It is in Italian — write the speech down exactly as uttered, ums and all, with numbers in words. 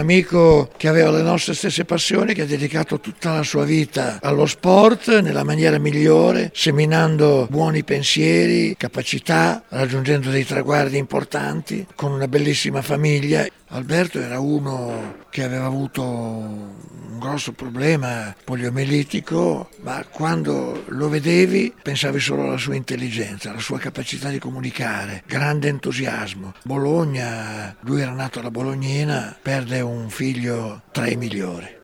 amico che aveva le nostre stesse passioni, che ha dedicato tutta la sua vita allo sport nella maniera migliore, seminando buoni pensieri, capacità, raggiungendo dei traguardi importanti, con una bellissima famiglia. Alberto era uno che aveva avuto un grosso problema poliomielitico, ma quando lo vedevi pensavi solo alla sua intelligenza, alla sua capacità di comunicare, grande entusiasmo. Bologna, lui era nato alla Bolognina, perde un figlio tra i migliori.